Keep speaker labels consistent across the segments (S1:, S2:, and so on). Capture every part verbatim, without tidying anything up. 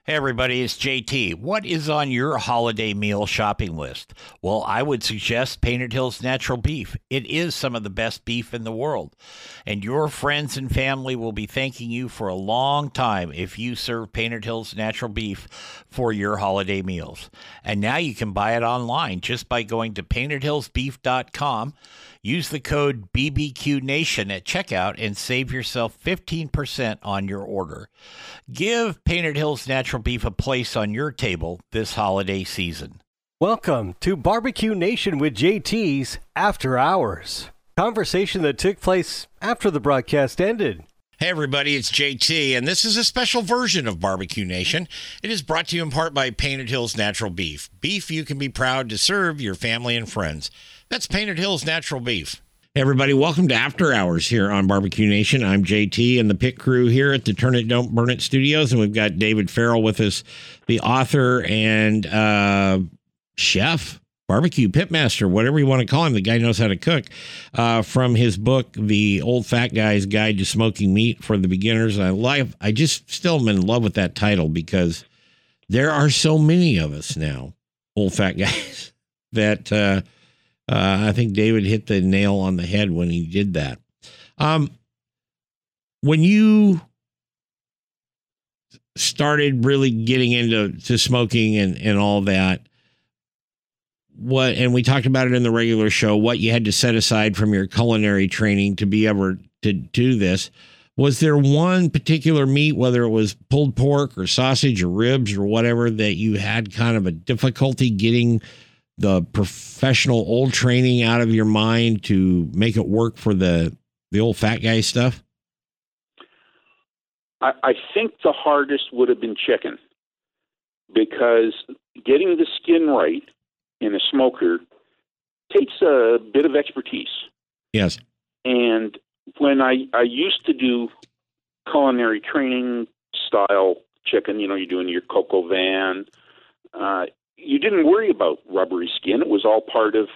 S1: Hey everybody, it's J T. What is on your holiday meal shopping list? Well, I would suggest Painted Hills Natural Beef. It is some of the best beef in the world. And your friends and family will be thanking you for a long time if you serve Painted Hills Natural Beef for your holiday meals. And now you can buy it online just by going to painted hills beef dot com. Use the code B B Q Nation at checkout and save yourself fifteen percent on your order. Give Painted Hills Natural Beef a place on your table this holiday season.
S2: Welcome to Barbecue Nation with J T's After Hours. Conversation that took place after the broadcast ended.
S1: Hey everybody, it's J T, and this is a special version of Barbecue Nation. It is brought to you in part by Painted Hills Natural Beef. Beef you can be proud to serve your family and friends. That's Painted Hills Natural Beef. Hey everybody, welcome to After Hours here on Barbecue Nation. I'm J T and the pit crew here at the Turn It Don't Burn It studios, and we've got David Farrell with us, the author and uh, chef, barbecue pitmaster, whatever you want to call him. The guy knows how to cook. Uh, from his book, The Old Fat Guy's Guide to Smoking Meat for the Beginners. I love. I just still am in love with that title because there are so many of us now, old fat guys, that. Uh, Uh, I think David hit the nail on the head when he did that. Um, when you started really getting into to smoking and, and all that, what, and we talked about it in the regular show, what you had to set aside from your culinary training to be able to do this. Was there one particular meat, whether it was pulled pork or sausage or ribs or whatever, that you had kind of a difficulty getting the professional old training out of your mind to make it work for the the old fat guy stuff?
S3: I, I think the hardest would have been chicken, because getting the skin right in a smoker takes a bit of expertise.
S1: Yes.
S3: And when I, I used to do culinary training style chicken, you know, you're doing your coq au vin, uh, you didn't worry about rubbery skin. It was all part of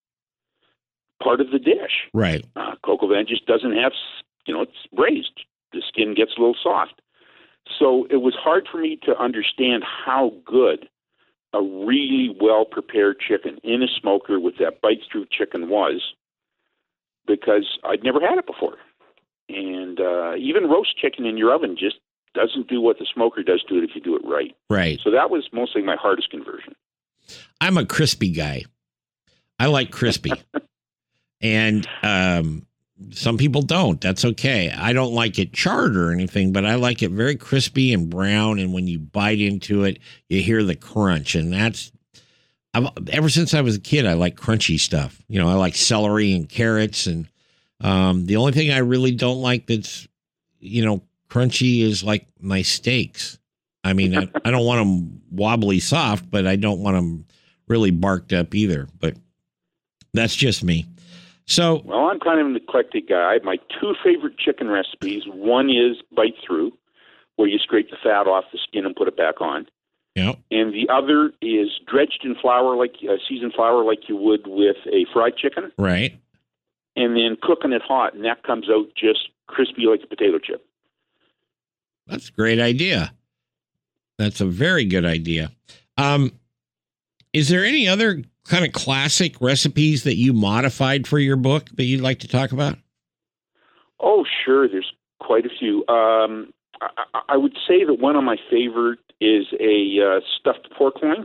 S3: part of the dish.
S1: Right.
S3: Uh, coq au vin just doesn't have, you know, it's braised. The skin gets a little soft. So it was hard for me to understand how good a really well-prepared chicken in a smoker with that bite-through chicken was, because I'd never had it before. And uh, even roast chicken in your oven just doesn't do what the smoker does to it if you do it right.
S1: Right.
S3: So that was mostly my hardest conversion.
S1: I'm a crispy guy. I like crispy. and um, some people don't. That's okay. I don't like it charred or anything, but I like it very crispy and brown. And when you bite into it, you hear the crunch. And that's, I've, ever since I was a kid, I like crunchy stuff. You know, I like celery and carrots. And um, the only thing I really don't like that's, you know, crunchy is like my steaks. I mean, I, I don't want them wobbly soft, but I don't want them really barked up either. But that's just me. So,
S3: well, I'm kind of an eclectic guy. My two favorite chicken recipes. One is bite through, where you scrape the fat off the skin and put it back on.
S1: Yeah.
S3: And the other is dredged in flour, like uh, seasoned flour, like you would with a fried chicken.
S1: Right.
S3: And then cooking it hot, and that comes out just crispy like a potato chip.
S1: That's a great idea. That's a very good idea. Um, is there any other kind of classic recipes that you modified for your book that you'd like to talk about?
S3: Oh, sure. There's quite a few. Um, I, I would say that one of my favorite is a uh, stuffed pork loin.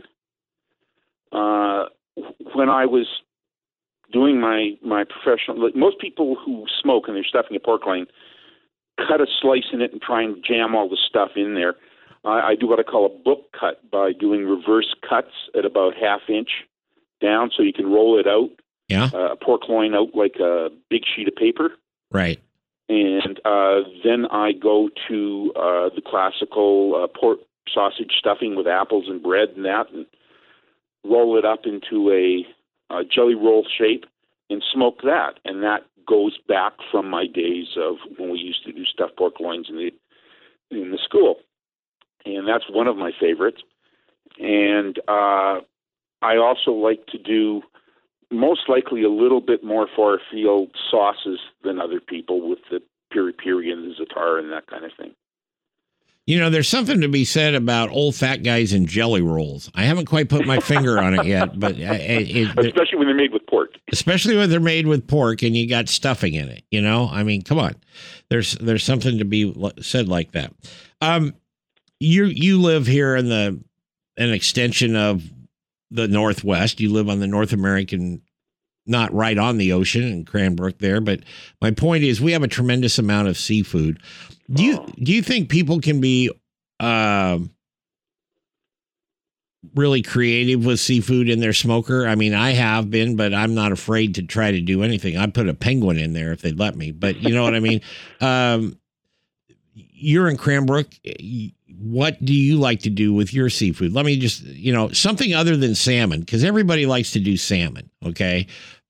S3: Uh, when I was doing my, my professional, like most people who smoke and they're stuffing a pork loin, cut a slice in it and try and jam all the stuff in there. I, I do what I call a book cut by doing reverse cuts at about half inch down so you can roll it out,
S1: yeah,
S3: uh, a pork loin out like a big sheet of paper.
S1: Right.
S3: And uh, then I go to uh, the classical uh, pork sausage stuffing with apples and bread and that, and roll it up into a, a jelly roll shape and smoke that. And that goes back from my days of when we used to do stuffed pork loins in the in the school, and that's one of my favorites. And uh, I also like to do most likely a little bit more far field sauces than other people with the piri piri and the za'atar and that kind of thing.
S1: You know, there's something to be said about old fat guys and jelly rolls. I haven't quite put my finger on it yet, but it, it,
S3: especially when they're made with pork.
S1: Especially when they're made with pork and you got stuffing in it. You know, I mean, come on. There's there's something to be said like that. Um, you you live here in the an extension of the Northwest. You live on the North American, not right on the ocean in Cranbrook there, but my point is we have a tremendous amount of seafood. Do you
S3: Oh.
S1: do you think people can be uh, really creative with seafood in their smoker? I mean, I have been, but I'm not afraid to try to do anything. I'd put a penguin in there if they'd let me, but you know what I mean? Um, you're in Cranbrook. What do you like to do with your seafood? Let me just, you know, something other than salmon, because everybody likes to do salmon. Okay.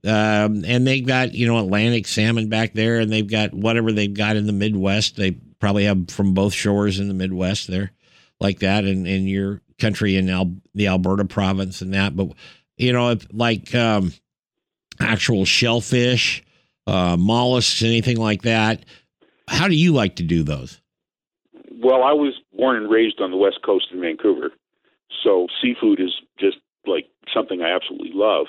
S1: Um, and they've got, you know, Atlantic salmon back there, and they've got whatever they've got in the Midwest. They probably have from both shores in the Midwest there like that. And in your country in Al- the Alberta province and that, but you know, if, like, um, actual shellfish, uh, mollusks, anything like that. How do you like to do those?
S3: Well, I was born and raised on the west coast in Vancouver, so seafood is just like something I absolutely love.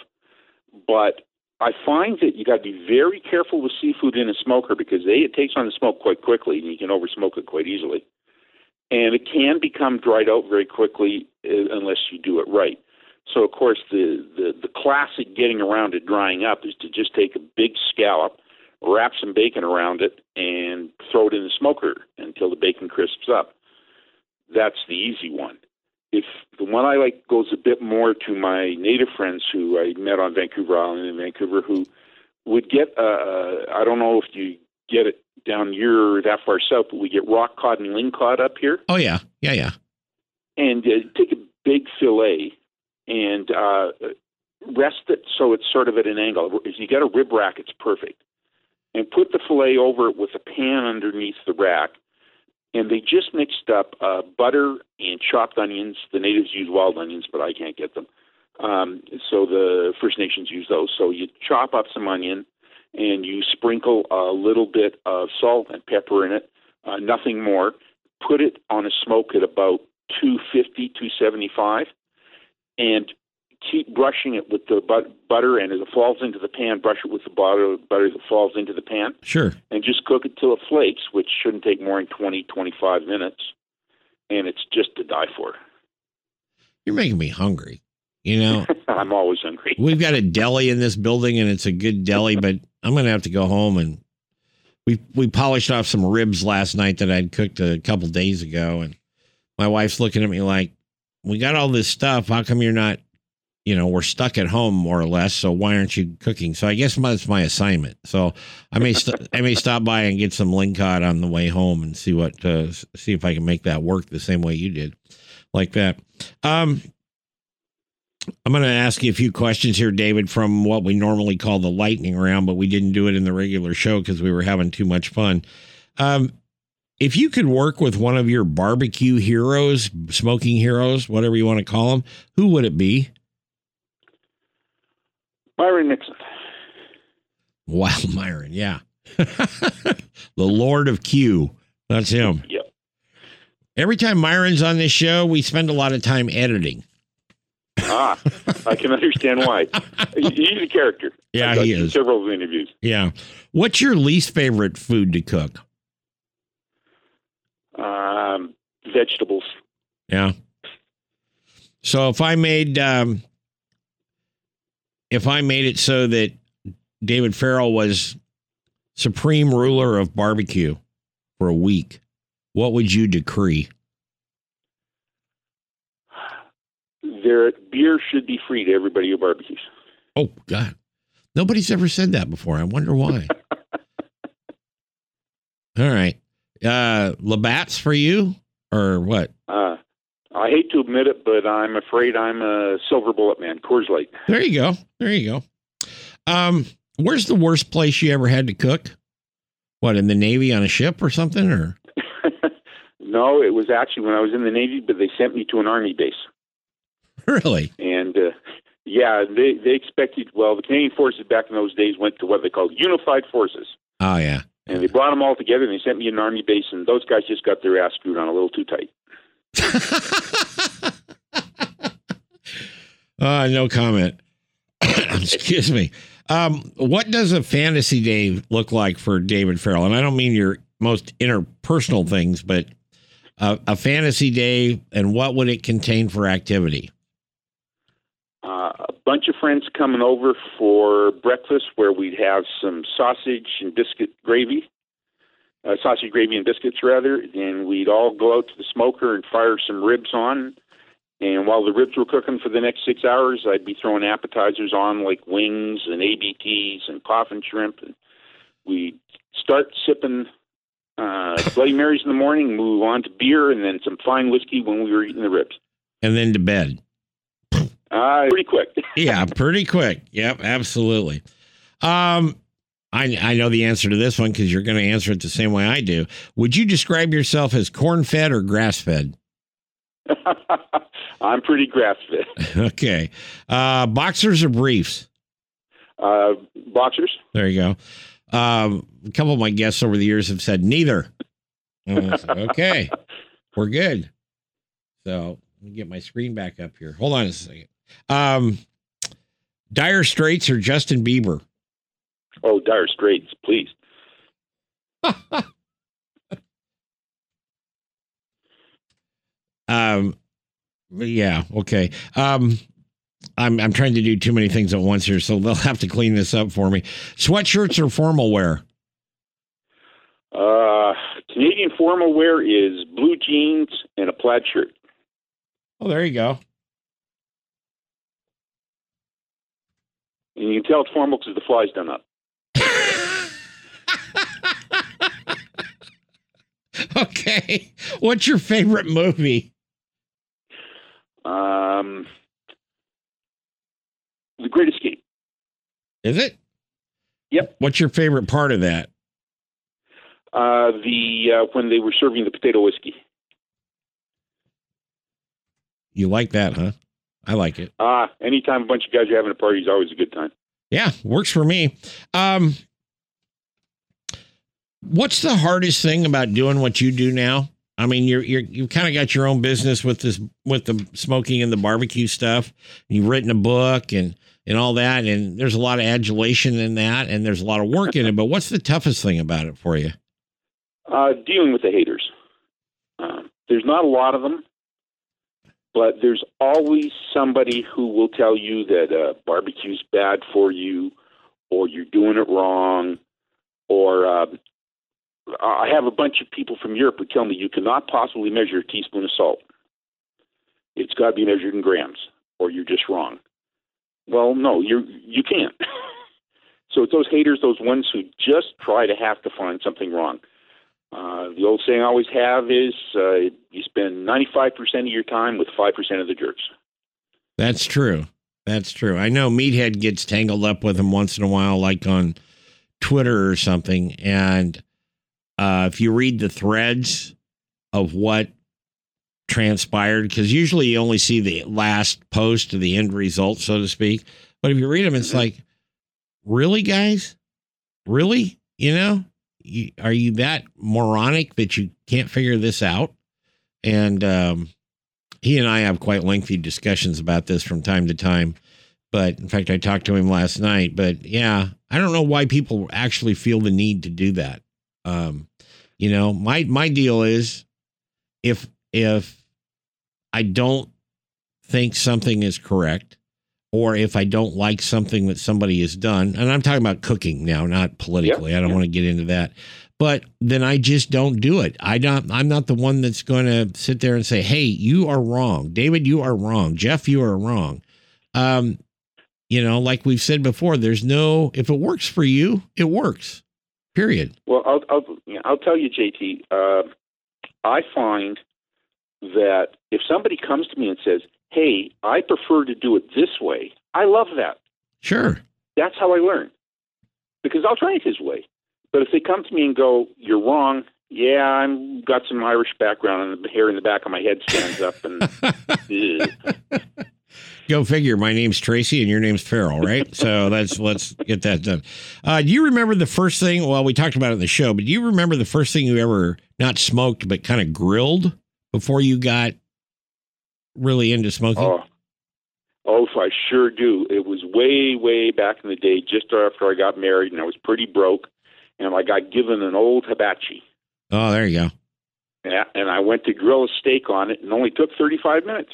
S3: But I find that you got to be very careful with seafood in a smoker because A, it takes on the smoke quite quickly, and you can oversmoke it quite easily. And it can become dried out very quickly uh, unless you do it right. So, of course, the, the, the classic getting around it drying up is to just take a big scallop, wrap some bacon around it, and throw it in the smoker until the bacon crisps up. That's the easy one. If the one I like goes a bit more to my native friends who I met on Vancouver Island in Vancouver, who would get, uh, I don't know if you get it down here that far south, but we get rock cod and ling cod up here.
S1: Oh, yeah. Yeah, yeah.
S3: And uh, take a big fillet and uh, rest it so it's sort of at an angle. If you got a rib rack, it's perfect. And put the fillet over it with a pan underneath the rack. And they just mixed up uh, butter and chopped onions. The natives use wild onions, but I can't get them. Um, so the First Nations use those. So you chop up some onion, and you sprinkle a little bit of salt and pepper in it, uh, nothing more. Put it on a smoke at about two fifty, two seventy-five, and keep brushing it with the but- butter, and as it falls into the pan, brush it with the butter, butter that falls into the pan.
S1: Sure.
S3: And just cook it till it flakes, which shouldn't take more than twenty, twenty-five minutes. And it's just to die for.
S1: You're making me hungry. You know,
S3: I'm always hungry.
S1: we've got a deli in this building, and it's a good deli, but I'm going to have to go home. And we we polished off some ribs last night that I'd cooked a couple days ago. And my wife's looking at me like, we got all this stuff. How come you're not, you know, we're stuck at home more or less. So why aren't you cooking? So I guess that's my assignment. So I may st- I may stop by and get some lingcod on the way home and see what uh, see if I can make that work the same way you did, like that. Um, I'm going to ask you a few questions here, David, from what we normally call the lightning round, but we didn't do it in the regular show because we were having too much fun. Um, if you could work with one of your barbecue heroes, smoking heroes, whatever you want to call them, who would it be?
S3: Myron Nixon.
S1: Wow, Myron, yeah. The Lord of Q. That's him.
S3: Yep.
S1: Every time Myron's on this show, we spend a lot of time editing.
S3: Ah, I can understand why. He's a character.
S1: Yeah,
S3: I've
S1: he
S3: done
S1: is.
S3: Several of the interviews.
S1: Yeah. What's your least favorite food to cook?
S3: Um, vegetables.
S1: Yeah. So if I made um, if I made it so that David Farrell was supreme ruler of barbecue for a week, what would you decree?
S3: Their beer should be free to everybody who barbecues.
S1: Oh, God. Nobody's ever said that before. I wonder why. All right. Uh, Labatt's for you or what?
S3: Uh, I hate to admit it, but I'm afraid I'm a silver bullet man. Coors Light.
S1: There you go. There you go. Um, where's the worst place you ever had to cook? What, in the Navy on a ship or something? Or
S3: No, it was actually when I was in the Navy, but they sent me to an Army base.
S1: Really?
S3: And, uh, yeah, they, they expected, well, the Canadian Forces back in those days went to what they called Unified Forces.
S1: Oh, yeah.
S3: And they brought them all together, and they sent me an Army base, and those guys just got their ass screwed on a little too tight.
S1: uh, no comment. Excuse me. Um, what does a fantasy day look like for David Farrell? And I don't mean your most interpersonal things, but uh, a fantasy day, and what would it contain for activity?
S3: Uh, a bunch of friends coming over for breakfast where we'd have some sausage and biscuit gravy, uh, sausage gravy and biscuits rather, and we'd all go out to the smoker and fire some ribs on. And while the ribs were cooking for the next six hours, I'd be throwing appetizers on like wings and A B Ts and coffin shrimp. And we'd start sipping uh, Bloody Marys in the morning, move on to beer, and then some fine whiskey when we were eating the ribs.
S1: And then to bed.
S3: Uh, pretty quick.
S1: Yeah, pretty quick. Yep, absolutely. Um, I I know the answer to this one because you're going to answer it the same way I do. Would you describe yourself as corn-fed or grass-fed?
S3: I'm pretty grass-fed.
S1: Okay. Uh, boxers or briefs?
S3: Uh, boxers.
S1: There you go. Um, a couple of my guests over the years have said neither. Said, okay, we're good. So let me get my screen back up here. Hold on a second. Um, Dire Straits or Justin Bieber?
S3: Oh, Dire Straits, please.
S1: um, yeah, okay. Um, I'm I'm trying to do too many things at once here, so they'll have to clean this up for me. Sweatshirts or formal wear?
S3: Uh, Canadian formal wear is blue jeans and a plaid shirt.
S1: Oh, there you go.
S3: And you can tell it's formal because the fly's done up.
S1: Okay. What's your favorite movie?
S3: Um, The Great Escape.
S1: Is it?
S3: Yep.
S1: What's your favorite part of that?
S3: Uh, the uh, when they were serving the potato whiskey.
S1: You like that, huh? I like it.
S3: Ah, uh, anytime a bunch of guys are having a party is always a good time.
S1: Yeah, works for me. Um, what's the hardest thing about doing what you do now? I mean, you're you're you've kind of got your own business with this with the smoking and the barbecue stuff. You've written a book and and all that, and there's a lot of adulation in that, and there's a lot of work in it. But what's the toughest thing about it for you?
S3: Uh, dealing with the haters. Uh, there's not a lot of them. But there's always somebody who will tell you that uh, barbecue's bad for you, or you're doing it wrong, or uh, I have a bunch of people from Europe who tell me you cannot possibly measure a teaspoon of salt. It's got to be measured in grams, or you're just wrong. Well, no, you you can't. So it's those haters, those ones who just try to have to find something wrong. Uh, the old saying I always have is uh, you spend ninety-five percent of your time with five percent of the jerks.
S1: That's true. That's true. I know Meathead gets tangled up with them once in a while, like on Twitter or something. And uh, if you read the threads of what transpired, because usually you only see the last post of the end result, so to speak. But if you read them, it's mm-hmm. like, really, guys? Really? You know? Are you that moronic that you can't figure this out? And um, he and I have quite lengthy discussions about this from time to time. But in fact, I talked to him last night. But yeah, I don't know why people actually feel the need to do that. Um, you know, my my deal is if if I don't think something is correct, or if I don't like something that somebody has done, and I'm talking about cooking now, not politically. Yep, I don't yep. want to get into that, but then I just don't do it. I don't, I'm not the one that's going to sit there and say, hey, you are wrong. David, you are wrong. Jeff, you are wrong. Um, you know, like we've said before, there's no, if it works for you, it works, period.
S3: Well, I'll, I'll, I'll tell you, J T, uh, I find that if somebody comes to me and says, hey, I prefer to do it this way, I love that.
S1: Sure.
S3: That's how I learn. Because I'll try it his way. But if they come to me and go, you're wrong, yeah, I've got some Irish background and the hair in the back of my head stands up. and
S1: Go figure. My name's Tracy and your name's Farrell, right? So that's let's get that done. Uh, do you remember the first thing? Well, we talked about it in the show, but do you remember the first thing you ever not smoked but kind of grilled before you got really into smoking?
S3: Oh, oh, I sure do. It was way, way back in the day, just after I got married, and I was pretty broke, and I got given an old hibachi.
S1: Oh, there you go.
S3: Yeah, and I went to grill a steak on it, and only took thirty-five minutes.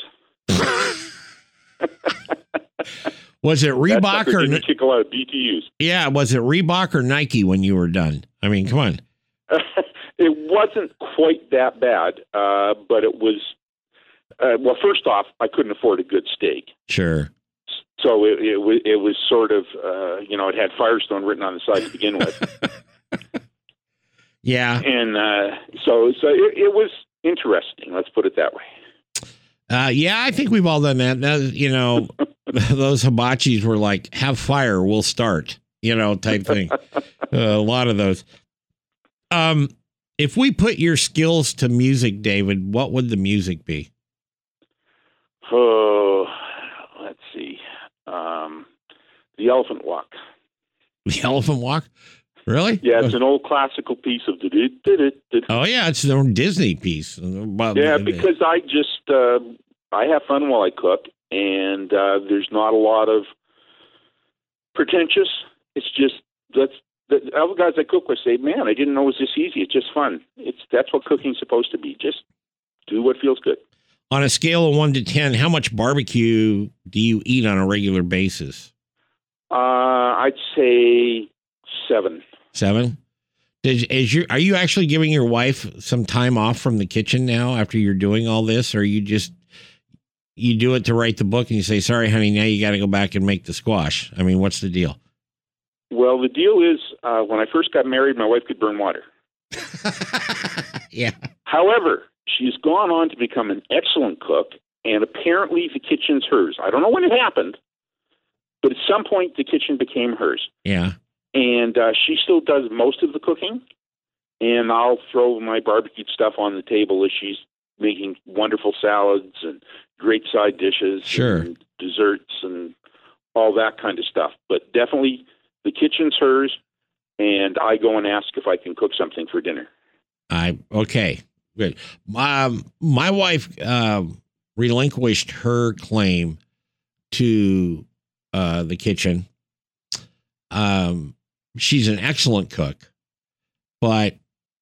S1: Was it Reebok or
S3: didn't kick a lot of B T Us?
S1: Yeah, was it Reebok or Nike when you were done? I mean, come on.
S3: It wasn't quite that bad, uh, but it was. Uh, well, first off, I couldn't afford a good steak.
S1: Sure.
S3: So it, it was it was sort of uh, you know, it had Firestone written on the side to begin with.
S1: Yeah.
S3: And uh, so so it, it was interesting. Let's put it that way.
S1: Uh, yeah, I think we've all done that. That you know, those hibachis were like, have fire, we'll start, you know, type thing. uh, a lot of those. Um, if we put your skills to music, David, what would the music be?
S3: Oh, let's see. Um, the Elephant Walk.
S1: The Elephant Walk? Really?
S3: Yeah, it's an old classical piece of the.
S1: Oh yeah, it's their own Disney piece.
S3: Yeah, because I just uh, I have fun while I cook, and uh, there's not a lot of pretentious. It's just that's the other guys I cook with say, "Man, I didn't know it was this easy. It's just fun." It's that's what cooking's supposed to be. Just do what feels good.
S1: On a scale of one to ten, how much barbecue do you eat on a regular basis?
S3: Uh, I'd say seven.
S1: Seven? Is, is your, are you actually giving your wife some time off from the kitchen now after you're doing all this? Or you just, you do it to write the book and you say, sorry, honey, now you got to go back and make the squash. I mean, what's the deal?
S3: Well, the deal is uh, when I first got married, my wife could burn water.
S1: Yeah.
S3: However, she's gone on to become an excellent cook, and apparently the kitchen's hers. I don't know when it happened, but at some point the kitchen became hers.
S1: Yeah.
S3: And uh, she still does most of the cooking, and I'll throw my barbecued stuff on the table as she's making wonderful salads and great side dishes,
S1: sure,
S3: and desserts and all that kind of stuff. But definitely the kitchen's hers, and I go and ask if I can cook something for dinner.
S1: I okay, good. Um, my wife uh, relinquished her claim to uh, the kitchen. Um. She's an excellent cook, but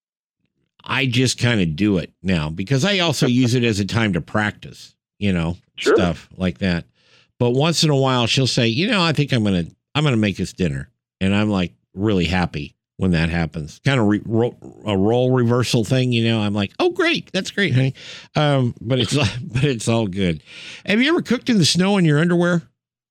S1: I just kind of do it now because I also use it as a time to practice, you know,
S3: sure.
S1: stuff like that. But once in a while she'll say, you know, I think I'm going to, I'm going to make us dinner. And I'm like really happy when that happens. Kind of re- ro- a role reversal thing, you know, I'm like, oh, great. That's great, honey. Um, but it's, but it's all good. Have you ever cooked in the snow in your underwear?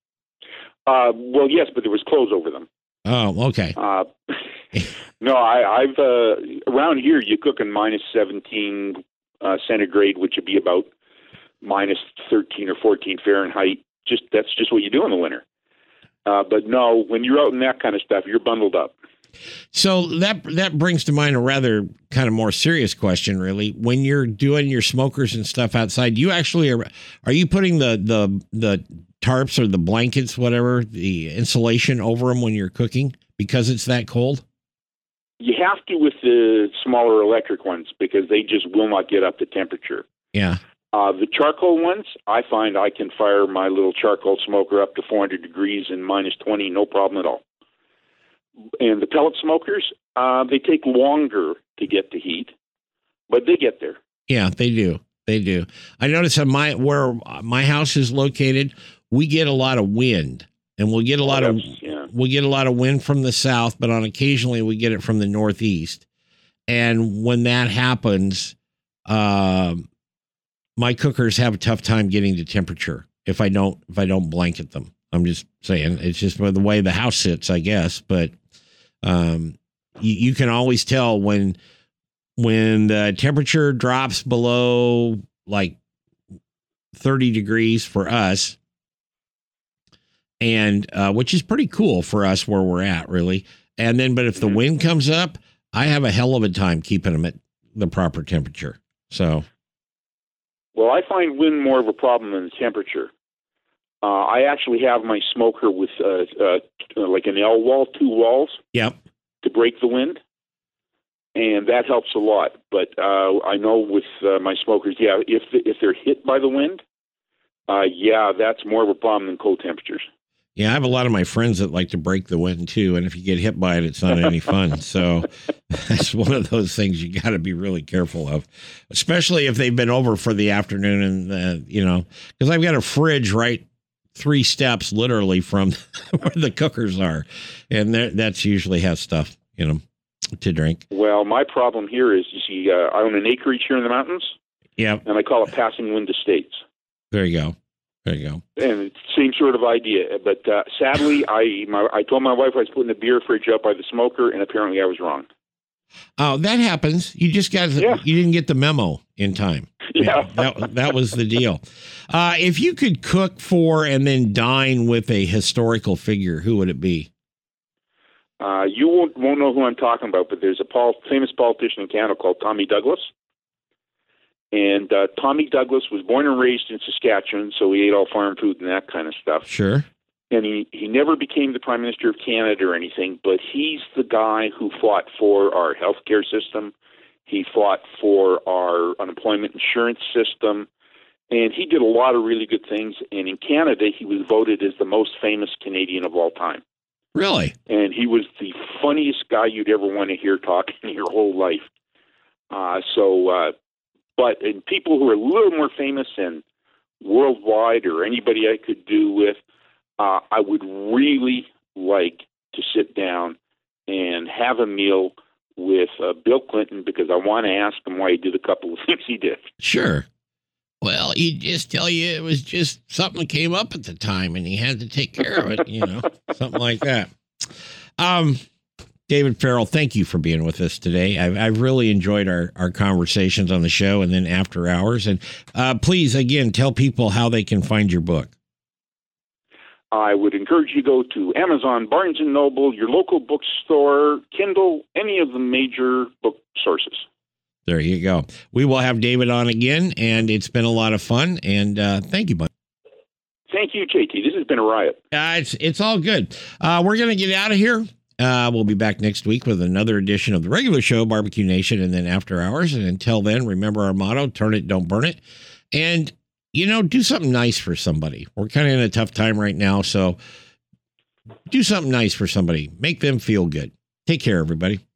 S3: Uh, well, yes, but there was clothes over them.
S1: Oh, okay.
S3: Uh, no, I, I've uh, around here you cook in minus seventeen uh, centigrade, which would be about minus thirteen or fourteen Fahrenheit. Just that's just what you do in the winter. Uh, but no, when you're out in that kind of stuff, you're bundled up.
S1: So that that brings to mind a rather kind of more serious question, really. When you're doing your smokers and stuff outside, you actually are are you putting the the the tarps or the blankets, whatever, the insulation over them when you're cooking because it's that cold?
S3: You have to with the smaller electric ones because they just will not get up to temperature.
S1: Yeah.
S3: Uh, the charcoal ones, I find I can fire my little charcoal smoker up to four hundred degrees and minus twenty, no problem at all. And the pellet smokers, uh, they take longer to get to heat, but they get there.
S1: Yeah, they do. They do. I notice on my where my house is located, we get a lot of wind, and we'll get a lot
S3: oh,
S1: of
S3: yeah.
S1: we'll get a lot of wind from the south, but on occasionally we get it from the northeast. And when that happens, uh, my cookers have a tough time getting to temperature if I don't if I don't blanket them. I'm just saying it's just the way the house sits, I guess. But um, you, you can always tell when when the temperature drops below like thirty degrees for us. And uh, which is pretty cool for us where we're at, really. And then, but if the wind comes up, I have a hell of a time keeping them at the proper temperature. So,
S3: well, I find wind more of a problem than the temperature. Uh, I actually have my smoker with uh, uh, like an L wall, two walls.
S1: Yep.
S3: To break the wind, and that helps a lot. But uh, I know with uh, my smokers, yeah, if if they're hit by the wind, uh, yeah, that's more of a problem than cold temperatures.
S1: Yeah, I have a lot of my friends that like to break the wind too, and if you get hit by it, it's not any fun. So that's one of those things you got to be really careful of, especially if they've been over for the afternoon and uh, you know, because I've got a fridge right three steps literally from where the cookers are, and that's usually has stuff in them to drink.
S3: Well, my problem here is, you see, uh, I own an acreage here in the mountains.
S1: Yeah,
S3: and I call it passing wind estates.
S1: There you go. There you go.
S3: And it's the same sort of idea. But uh, sadly, I my, I told my wife I was putting the beer fridge up by the smoker, and apparently I was wrong.
S1: Oh, that happens. You just got
S3: yeah.
S1: you didn't get the memo in time.
S3: Yeah,
S1: that that was the deal. Uh, if you could cook for and then dine with a historical figure, who would it be?
S3: Uh, you won't won't know who I'm talking about, but there's a pol- famous politician in Canada called Tommy Douglas. And uh, Tommy Douglas was born and raised in Saskatchewan, so he ate all farm food and that kind of stuff.
S1: Sure.
S3: And he, he never became the Prime Minister of Canada or anything, but he's the guy who fought for our healthcare system. He fought for our unemployment insurance system. And he did a lot of really good things. And in Canada, he was voted as the most famous Canadian of all time.
S1: Really?
S3: And he was the funniest guy you'd ever want to hear talking in your whole life. Uh, so... Uh, But in people who are a little more famous and worldwide, or anybody I could do with, uh, I would really like to sit down and have a meal with uh, Bill Clinton, because I want to ask him why he did a couple of things he did.
S1: Sure. Well, he'd just tell you it was just something that came up at the time and he had to take care of it, you know, something like that. Um, David Farrell, thank you for being with us today. I've, I've really enjoyed our, our conversations on the show and then after hours. And uh, please, again, tell people how they can find your book.
S3: I would encourage you to go to Amazon, Barnes and Noble, your local bookstore, Kindle, any of the major book sources.
S1: There you go. We will have David on again, and it's been a lot of fun. And uh, thank you, bud.
S3: Thank you, J T. This has been a riot.
S1: Uh, it's, it's all good. Uh, we're going to get out of here. Uh, we'll be back next week with another edition of the regular show, Barbecue Nation, and then After Hours. And until then, remember our motto, turn it, don't burn it. And, you know, do something nice for somebody. We're kind of in a tough time right now, so do something nice for somebody. Make them feel good. Take care, everybody.